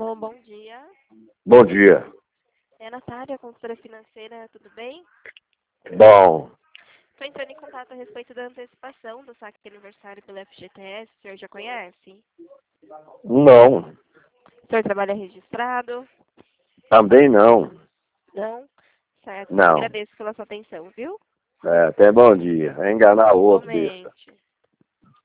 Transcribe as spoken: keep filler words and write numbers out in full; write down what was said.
Alô, bom dia. Bom dia. É a Natália, consultora financeira, tudo bem? Bom, Estou entrando em contato a respeito da antecipação do saque de aniversário pelo F G T S, o senhor já conhece? não, O senhor trabalha registrado? também não. Não? Certo, então Não. agradeço pela sua atenção, viu? É, até bom dia. É enganar o outro, besta. Igualmente.